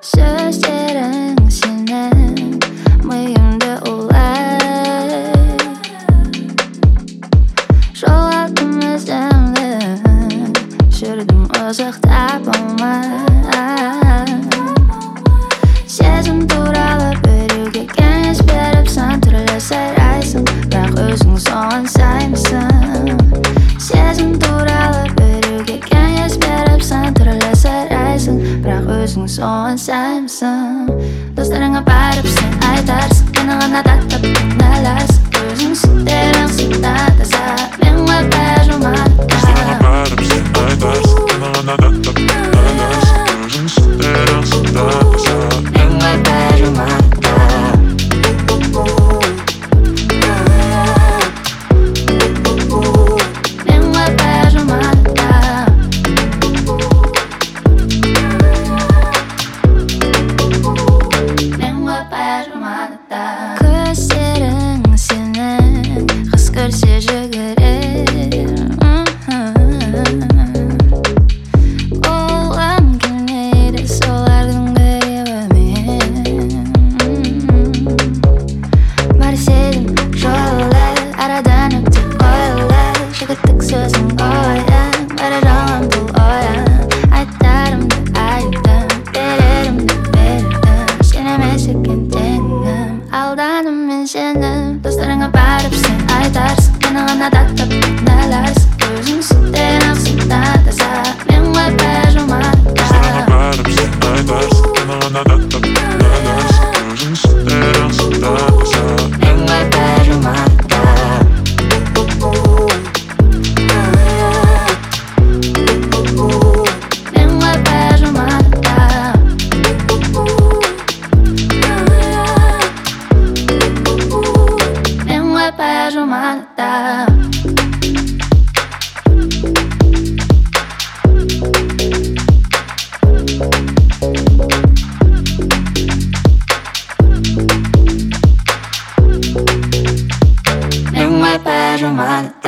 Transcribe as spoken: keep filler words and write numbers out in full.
Sözlerin senin mıyımda olay Жолаттым өзімді жүрдім ұзақтап болмай Сезім туралы біреуге кеңес беріп сан түрлі сайрайсың бірақ өзің соған саймысың Сезім туралы біреуге кеңес беріп сан түрлі сайрайсың бірақ өзің соған саймысың Достарыңа барып сен айтарсың мені ғана таттап кінәларсың өзіңсің тереңсің таза мен қойпай жумадым Достарыңа барып сен айтарсың мені ғана таттап кінәларсың өзіңсің тереңсің таза мен қойпай жумадым Көздерің сенің қыз көрсе жүгірер Болғым келмейді солардың біреуімен Бар сезім жойылады арадан өтіп қойылады Жігіттік сөзің оян бәрі жалған бұл оян Айтарымды айттым берерімді бердім сенемес екен теңім Алданым мен сені достарыңа барып сен айтарсың мені ғана таттап кінәларсың өзіңсің тереңсің таза мен қойпай жумадым Достарыңа барып сен айтарсың мені ғана таттап кінәларсың өзіңсің тереңсің таза мен қойпай жумадым Мен қойпай жумадым